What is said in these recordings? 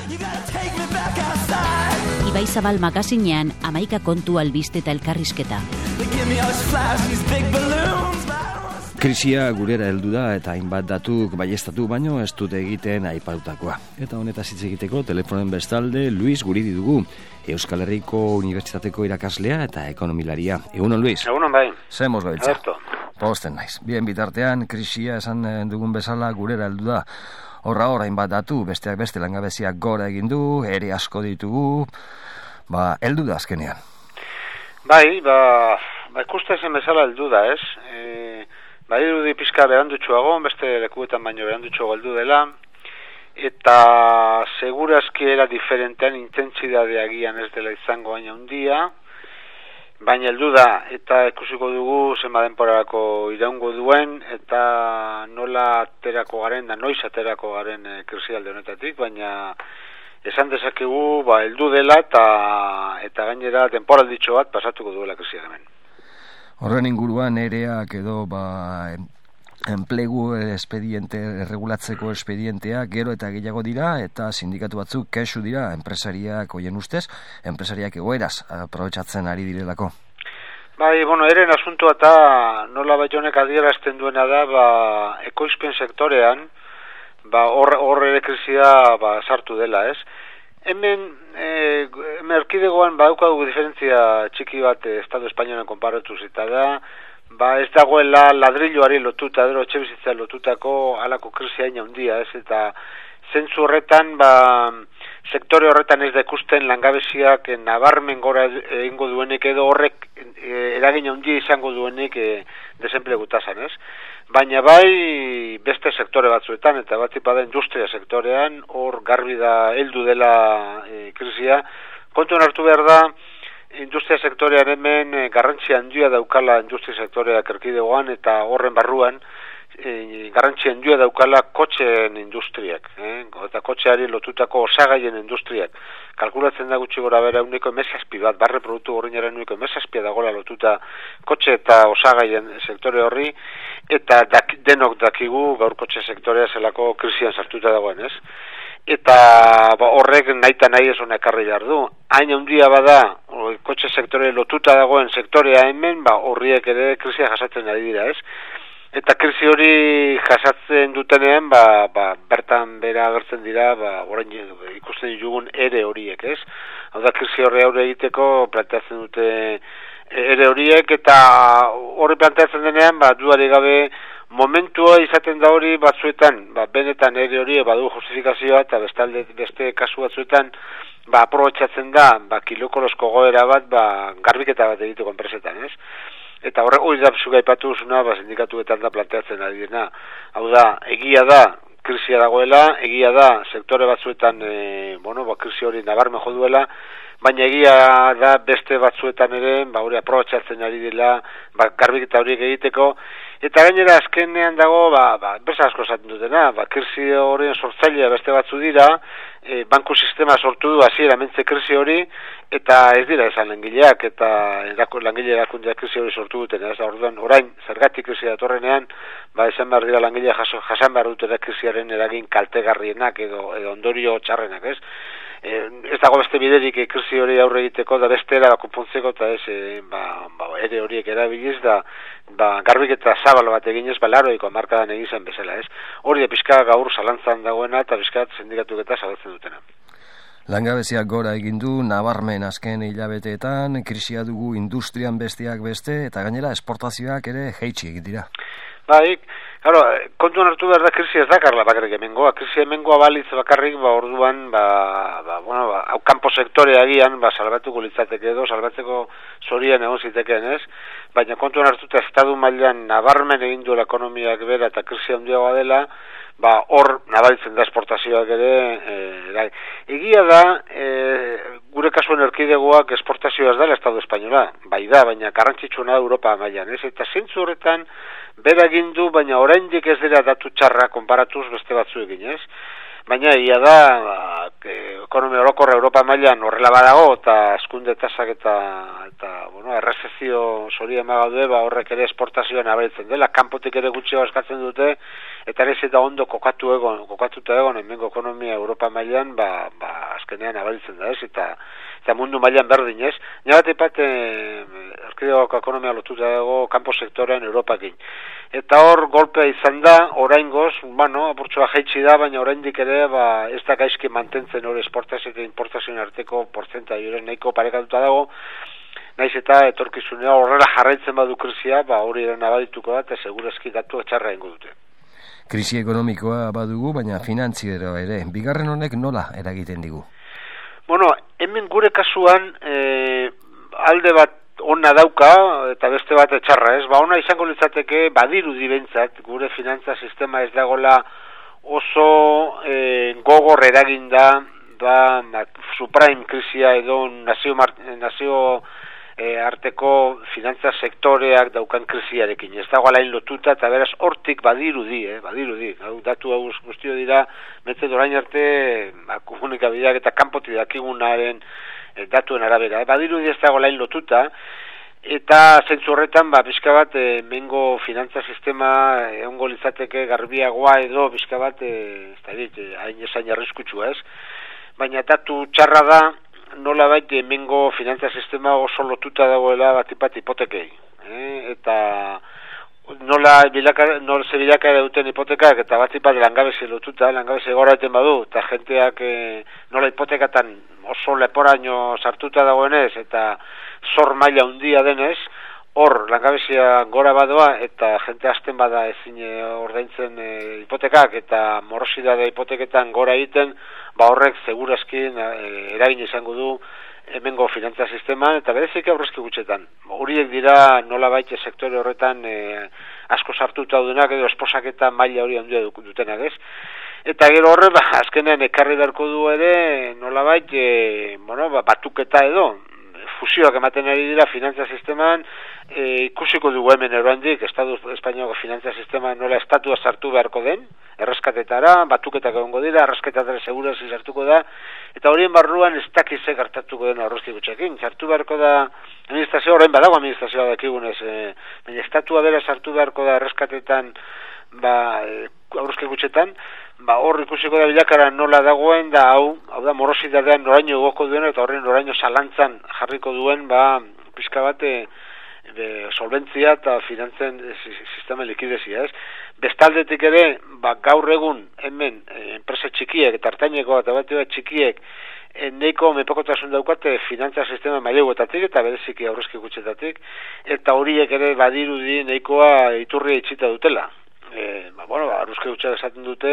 Ibai Zabal magazinean 11 kontu albiste eta elkarrizketa. Krisia gurera heldu da eta hainbat datuk baieztatu baino ez dute egiten aipatutakoa. Eta honetaz hitz egiteko telefonen bestalde Luis Guridi dugu, Euskal Herriko Unibertsitateko irakaslea eta ekonomilaria. Egunon, Luis? Egunon, bai. Zemoz gabiltza? Posten naiz. Bien bitartean, krisia esan dugun bezala gurera heldu da. Horra hainbat datu, besteak beste langabeziak gora egin du, ere asko ditugu, heldu da azkenean. Bai, ikusten bezala heldu da, ez? Irudi pizka berandutxuago, beste lekuetan baino berandutxuago heldu dela, eta segurazki era diferentean intentsidadeak agian ez dela izango baina handia, baina heldu da, eta ikusiko dugu zenba denporarako iraungo duen, eta nola aterako garen, da noiz aterako garen krisialde honetatik, baina esan dezakegu heldu dela eta gainera temporalditxo bat pasatuko duela krisia hemen. Horren inguruan ereak edo enplegu espediente, erregulatzeko espedienteak gero eta gehiago dira eta sindikatu batzuk kexu dira enpresariak hoien ustez, enpresariak egoeraz aprobetxatzen ari direlako. Eren asuntua eta nola honek adierazten duena da ekoizpen sektorean hor ere krisia sartu dela, ez? Hemen erkidegoan badaukagu diferentzia txiki bat Estado Espainoan konparatuz eta da ez dagoela ladrilloari lotuta, edo etxebizitza lotutako halako krisia hain handia, ez? Eta zentzu horretan, sektore horretan ez da ikusten langabeziak nabarmen gora egingo duenik edo horrek eragin handia izango duenik desenplegu tasan, ez? Baina beste sektore batzuetan, eta bada industria sektorean, hor garbi da heldu dela krisia. Kontuan hartu behar da, industria sektorean hemen garrantzia handia daukala industria sektoreak erkidegoan, eta horren barruan garrantzia handia daukala kotxeen industriak, eta kotxeari lotutako osagaien industriak. Kalkulatzen da gutxi gora bera uniko emezazpi bat, barre produktu gorrinaren uniko emezazpia dagoela lotuta kotxe eta osagaien sektore horri, eta denok dakigu gaur kotxe sektorea zelako krisian sartuta dagoen, ez? Eta horrek nahi eta nahi ez honek ekarri behar du. Hain handia bada, kotxe sektore lotuta dagoen sektorea hemen, horriek ere krisia jasatzen ari dira, ez? Eta krisi hori jasatzen dutenean, bertan bera agertzen dira, orain ikusten ditugun ere horiek, ez? Hau da, krisi horre aurre egiteko planteatzen dute ere horiek, eta horri planteatzen denean, dudarik gabe, momentua izaten da hori batzuetan, benetan ere hori badu justifikazioa, eta beste kasu batzuetan, aprobetxatzen da, kilokolosko goera bat, garbiketa bat egiteko enpresetan, ez? Eta horrek hori da zuga ipatu zuna, sindikatuetan da planteatzen ari dena. Hau da, egia da, krisia dagoela, egia da, sektore batzuetan, krisi hori nabarmen jo duela, baina egia da beste batzuetan ere, hori aprobetxatzen ari dela, garbiketa horiek egiteko, eta gainera azkenean dago, besa asko esaten dutena, krisi horien sortzailea beste batzu dira, banku sistema sortu du hasiera mentze krisi hori, eta ez dira esan langileak, eta langile erakundeak krisi hori sortu duten, ez? Orduan, orain, zergatik krisia datorrenean, esan behar dira langilea jasan behar dutera krisiaren eragin kaltegarrienak edo ondorio txarrenak, ez? Ez dago beste biderik krisi hori aurre egiteko, da beste era konpontzeko, eta ez, ere horiek erabiliz, garbiketa zabal bat eginez, laroiko markadan egin zen bezala, ez? Hori da pixka gaur zalantzan dagoena, eta pixka sindikatuk eta zabaltzen dutena. Langabeziak gora egin du, nabarmen azken hilabeteetan, krisia dugu industrian besteak beste, eta gainera esportazioak ere jeitsi egin dira. Kontuan hartu behar da krisia ez dakarla bakarrik hemengoa. Krisia hemengoa balitz bakarrik, orduan, hau kanpo sektorea agian, salbatuko litzateke edo, salbatzeko zorian egon zitekeen, ez? Baina kontuan hartuta estadu mailan nabarmen egin duela ekonomiak bera eta krisia handiagoa dela, hor nabaritzen da esportazioak ere. Egia da, gure kasuen erkidegoak esportazioa ez dela Estado Espainola, da, baina garrantzitsuna Europa mailan, ez? Eta zentzu horretan, bera egin du, baina oraindik ez dira datu txarra konparatuz beste batzuekin, ez? Baina egia da, ekonomia orokorra Europa mailan horrela badago, eta hazkunde tasak eta errezezio zori emagaude, horrek ere esportazioan abaritzen dela, kanpotik ere gutxi eskatzen dute, eta ez eta ondo kokatuta egon, hemengo ekonomia Europa mailan, azkenean abaritzen da, ez? Eta mundu mailan berdin, ez? Nire erkidegoko ekonomia lotuta dago kanpo sektorean Europakin. Eta hor golpea izan da, oraingoz, apurtxoa jaitsi da, baina oraindik ere, ez da gaizki mantentzen hori esportazio eta importazioen arteko portzentaioren nahiko parekatuta dago, naiz eta etorkizunea horrela jarraitzen badu krisia, hori eren abadituko da, eta segurazki datu etxarra ingo dute. Krisi ekonomikoa badugu, baina finantziero ere. Bigarren honek nola eragiten digu? Hemen gure kasuan alde bat ona dauka eta beste bat etxarra, ez? Ona izango litzateke badirudi behintzat gure finantza sistema ez dagoela oso gogor eraginda subprime krisia edo nazio arteko finantza sektoreak daukan krisiarekin. Ez dago alain lotuta eta beraz hortik badirudi. Datu hau guztio dira, metzet orain arte komunikabideak eta kanpotik dakigunaren datuen arabera. Badirudi ez dago alain lotuta eta zentzu horretan pixka bat mengo finantza sistema egongo litzateke garbiagoa edo pixka bat hain esain arriskutsua, ez? Baina datu txarra da nola baita hemengo finantza sistema oso lotuta dagoela batipat hipotekei. Eta nola ze bilakara duten hipotekak eta batipat langabezi lotuta, langabezi gora eten badu, eta jenteak nola hipotekatan oso leporaino sartuta dagoenez eta zor maila handia denez, hor langabezia gora badoa eta jente hasten bada ezin ordaintzen hipotekak eta morosidade hipoteketan gora egiten, horrek segurazki eragin izango du hemengo finantza sisteman eta berezik aurrezki gutxetan. Horiek dira nolabait sektore horretan asko sartuta daudenak edo esposaketa maila hori handia dutenak, ez? Eta gero horre, azkenean ekarri beharko du ere nolabait batuketa edo fusioak ematen ari dira finantza sisteman, ikusiko dugu hemen eroandik, Estatu Espainiako finantza sistema nola estatua sartu beharko den, erreskatetara, batuketak egongo dira, erreskatetara segurazi sartuko da, eta horien barruan ez dakize gertatuko den aurrezki gutxekin. Sartu beharko da administrazioa, orain badago administrazioa dakigunez, baina estatua bera sartu beharko da erreskatetan aurrezki gutxetan, hor ikusiko da bilakara nola dagoen da hau da morosidadean noraino egoko duen eta horren noraino zalantzan jarriko duen pixka bat solventzia eta finantzen sistema likidezia, ez? Bestaldetik ere, gaur egun hemen enpresa txikiek eta hartaineko eta bat txikiek neiko mepakotasun daukate finantza sistema maileguetatik eta bereziki aurrezki gutxetatik eta horiek ere badirudi neikoa iturria itxita dutela. Aurrezki gutxetak esaten dute,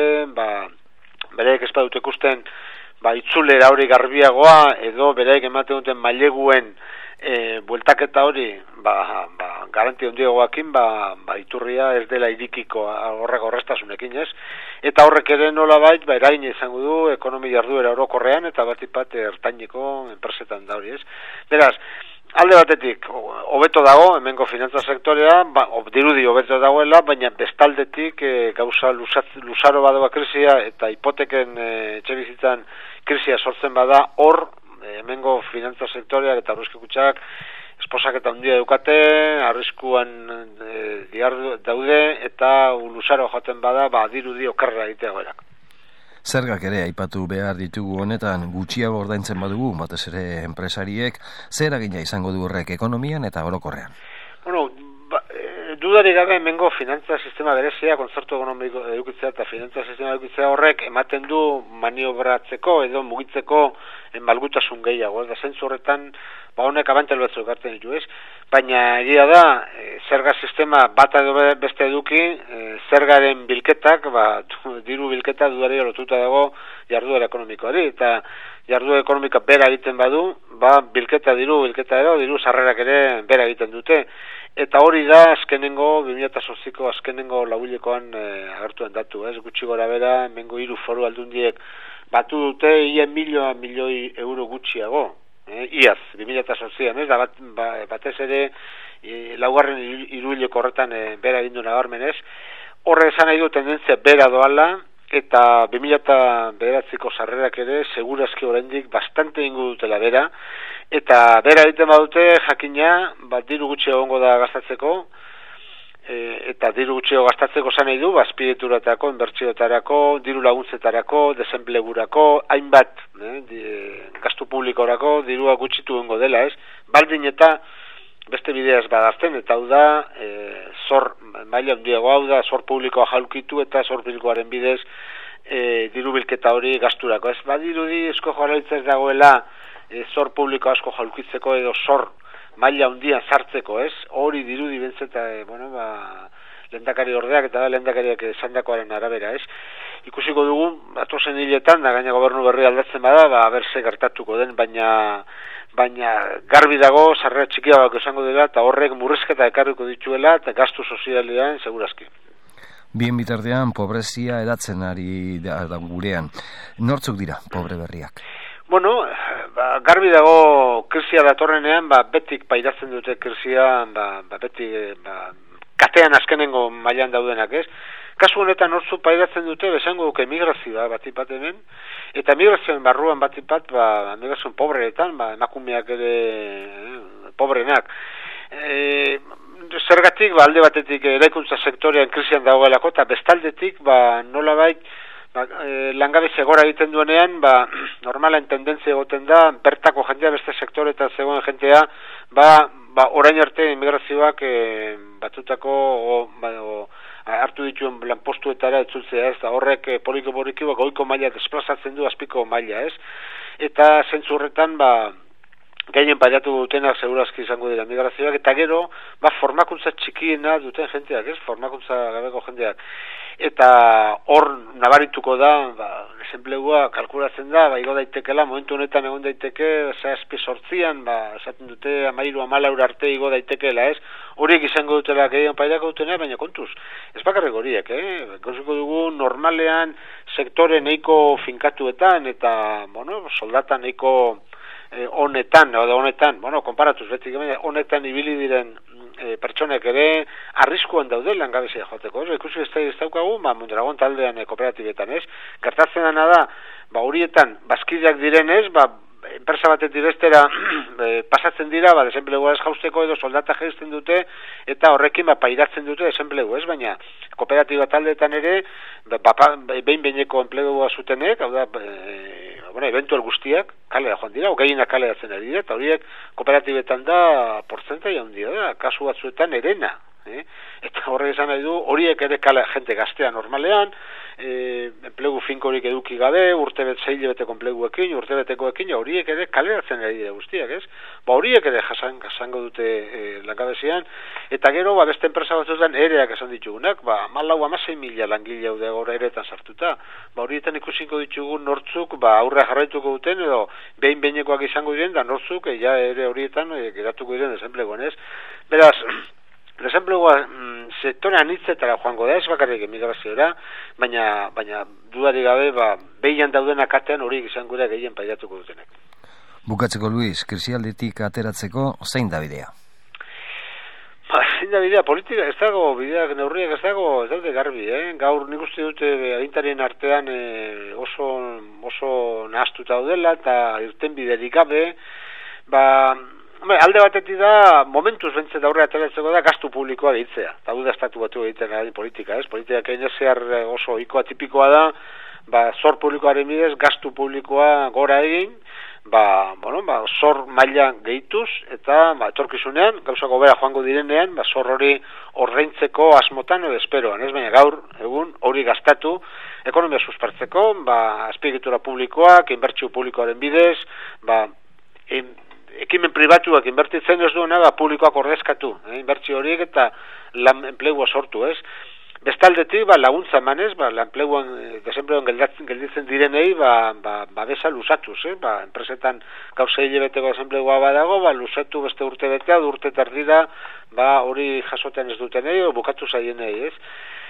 bereek ez badute ikusten itzulera hori garbiagoa edo bereek ematen duten maileguen bueltaketa hori garantia handiagoakin iturria ez dela irikiko horrestasunekin, ez? Eta horrek ere nolabait eragina izango du ekonomia jarduera orokorrean eta batipat ertaineko enpresetan da hori, ez? Beraz, alde batetik, hobeto dago, hemengo finantza sektorea, dirudi hobeto dagoela, baina bestaldetik gauza luzaro badoa krisia eta hipoteken etxebizitzan krisia sortzen bada, hor hemengo finantza sektoreak eta aurrezki kutxak esposak eta handia dukate, arriskuan daude eta luzaro joaten bada, dirudi okerra egitea goerak. Zergak ere aipatu behar ditugu honetan gutxiago ordaintzen badugu, batez ere enpresariek, zer eragina izango du horrek ekonomian eta orokorrean? Dudarik gabe hemengo finantza sistema berezia, kontzertu ekonomiko edukitzea eta finantza sistema edukitzea horrek ematen du maniobratzeko edo mugitzeko malgutasun gehiago. Da zentzu horretan, honek abantel batzuk hartzen ditu, ez? Baina egia da, zerga sistema bata edo beste eduki, zergaren bilketak, diru bilketa dudari lotuta dago jarduera ekonomikoari, eta jarduera ekonomika bera egiten badu, bilketa edo, diru sarrerak ere bera egiten dute. Eta hori da azkenengo 2008ko azkenengo lauhilekoan agertuen datu, ez? Gutxi gora bera, hemengo 3 foru aldundiek batu dute ia milioi euro gutxiago, iaz, 2008an, ez? Batez ere, laugarren hiruhileko horretan bera egin du nabarmenez. Horre esan nahi du tendentzia bera doala, eta 2009ko sarrerak ere segurazki oraindik bastante ingo dutela bera, eta bera egiten badute jakina, diru gutxi egongo da gastatzeko, eta diru gutxi gastatzeko esan nahi du, azpiegituretarako, inbertsioetarako, diru laguntzetarako, desenplegurako, hainbat gastu publikorako dirua gutxitu egongo dela, ez? Baldin eta beste bidea ez badazten, eta hau da, zor maila handiago, hau da, zor publikoa jalkitu eta zor publikoaren bidez diru bilketa hori gasturako, ez? Badirudi Eusko Jaurlaritza ez dagoela zor publiko asko jalkitzeko edo zor maila handian sartzeko, ez? Hori dirudi bentzeta, lehendakari ordeak eta lehendakariak esandakoaren arabera, ez? Ikusiko dugu, atozen hiletan, da gaina gobernu berri aldatzen bada, berse gertatuko den, baina garbi dago, sarrera txikiagoak esango dela, eta horrek murrizketa ekarriko dituela, eta gastu sozialean segurazki. Bien bitartean, pobrezia edatzen ari da gurean. Nortzuk dira, pobre berriak? Bueno, garbi dago, krisia datorrenean, betik pairatzen dute krisia, betik, katean azkenengo mailan daudenak, ez? Kasu honetan nortzuk pairatzen dute, besango duke emigrazioa batipat hemen, eta emigrazioen barruan batipat, emigrazioen pobreetan, emakumeak ere pobrenak. Zergatik, alde batetik eraikuntza sektorean krisian dagoelako, eta bestaldetik, nolabait, langabezia gora egiten duenean, normalen tendentzia egoten da, bertako jendea, beste sektoretan zegoen jentea, orain arte emigrazioak batutako hartu dituen lanpostuetara etzultzea, ez da horrek poliki goiko maila desplazatzen du azpiko maila, ez? Eta zentzu horretan, gehien pairatu dutenak segurazki izango dira migrazioak, eta gero, formakuntza txikiena duten jenteak, ez? Formakuntza gabeko jenteak. Eta hor nabarituko da, desenplegua kalkulatzen da, igo daitekela, momentu honetan egon daiteke, zehazpi sortzian, esaten dute, 13-14 arte igo daitekela, ez? Horiek izango dutela gehien pairako dutena, baina kontuz. Ez bakarrik horiek, Gauziko dugu normalean sektore nahiko finkatuetan, eta, soldata nahiko honetan, konparatuz, honetan ibili diren pertsonek ere arriskuan daude langabezia joteko, ez? Ikusi ez daukagu, Mondragon taldean kooperatibetan, ez? Gertatzen dena da, horietan, bazkideak direnez, enpresa batetik bestera pasatzen dira, desenplegua ez jausteko edo soldata jaisten dute, eta horrekin pairatzen dute desenplegu, ez? Baina kooperatiba taldeetan ere, behin-behineko enplegua zutenek, hau da, eventual guztiak kalera joan dira, gehienak kaleratzen ari dira, eta horiek kooperatibetan da portzentai handia da, kasu batzuetan erena. Eta horrek esan nahi du, horiek ere jente gaztea normalean, enplegu finkorik eduki gabe, sei hilabeteko enpleguekin, urtebetekoekin, horiek ere kaleratzen ari dira guztiak, ez? Horiek ere jasango dute langabezian, eta gero, beste enpresa batzuetan ereak esan ditugunak, 14.000 langile hau da eretan sartuta, horietan ikusiko ditugu nortzuk, aurrea jarraituko duten, edo behin-behinekoak izango diren, da nortzuk, ere horietan geratuko diren desenpleguan, ez? Beraz, desenplegua sektorean hitzetara joango da, ez bakarrik emigrazioera, baina dudari gabe, behian daudenak atean horiek izango da gehien pairatuko dutenek. Bukatzeko, Luis, krisialdetik ateratzeko, zein da bidea? Zein da bidea, politika ez dago, bideak neurriak ez daude garbi, Gaur nik uste dute agintarien artean oso nahaztuta daudela, eta irten biderik gabe, alde batetik da, momentuz bentzet aurre ateratzeko da, gastu publikoa gehitzea. Eta da estatu batu egiten ari politika, ez? Politika keinezear oso ikoa tipikoa da, zor publikoaren bidez, gastu publikoa gora egin, zor maila gehituz, eta etorkizunean, gauzako bera joango direnean, zor hori ordaintzeko asmotan edo esperoan, ez? Baina gaur, egun, hori gastatu, ekonomia suspertzeko, azpiegitura publikoak, inbertsio publikoaren bidez, ekimen pribatuak inbertitzen ez duena, publikoak ordezkatu, inbertsio horiek eta lan enplegua sortu, ez? Bestaldetik, laguntza emanez, enpleguan, desenpleguan gelditzen direnei, babesa lusatuz, enpresetan gauza hilabeteko desenplegua badago, lusatu beste urte betea, urte tardira, hori jasoten ez dutenei, bukatu zaienei, ez?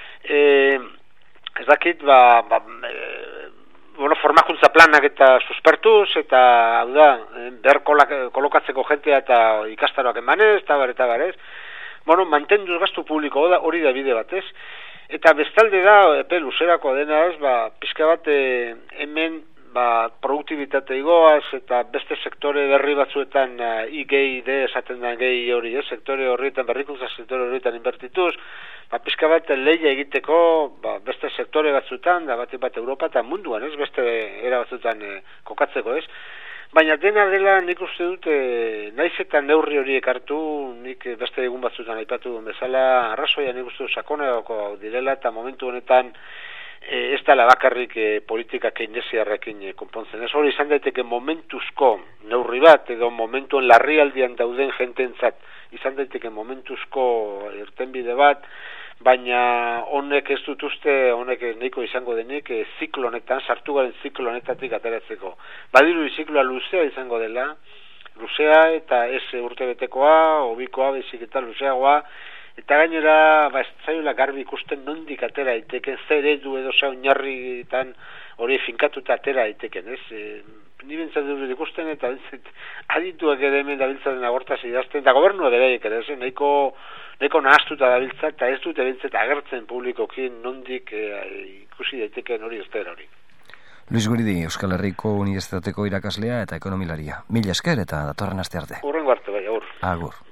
Ez dakit, formakuntza planak eta suspertuz, eta hau da, behar kolokatzeko jentea eta ikastaroak emanez, eta ez? Mantenduz gastu publiko hori da bide batez. Eta bestalde da, epe luzerako dena ez, pixka bat hemen produktibitate igoaz, eta beste sektore berri batzuetan I-GEI esaten da gehi hori, sektore horietan, berrikuntza sektore horietan inbertituz, pixka bat lehia egiteko beste sektore batzuetan, da bat Europa eta munduan, beste era batzuetan kokatzeko, Baina dena dela nik uste dut, naiz eta neurri horiek hartu, nik beste egun batzutan aipatu bezala, arrazoia nik uste dut sakoneko direla, eta momentu honetan ez dela bakarrik politika keynesiarrekin konpontzen. Ez hori izan daiteke momentuzko neurri bat, edo momentuen larrialdian dauden jententzat, izan daiteke momentuzko irtenbide bat, baina honek ez dut uste, honek nahiko izango denik, ziklo honetan, sartu garen ziklo honetatik ateratzeko. Badiru zikloa luzea izango dela, luzea eta ez urtebetekoa, obikoa, bezik eta luzeagoa, eta gainera, ez zaila garbi ikusten nondik atera daiteken, zer edu edo za oinarritan hori finkatuta atera daiteken, ez? Ni bintzat dut ikusten eta adituak ere hemen dabiltzaten agortaz idazten, eta gobernua bereik ere, nahiko nahaztuta dabiltza, eta ez dute bintzat agertzen publikokin nondik ikusi daiteken hori ez hori. Luis Guridi, Euskal Herriko Unibertsitateko irakaslea eta ekonomilaria. Mila esker eta datorren aste arte. Hurrengo arte, bai, agur. Agur.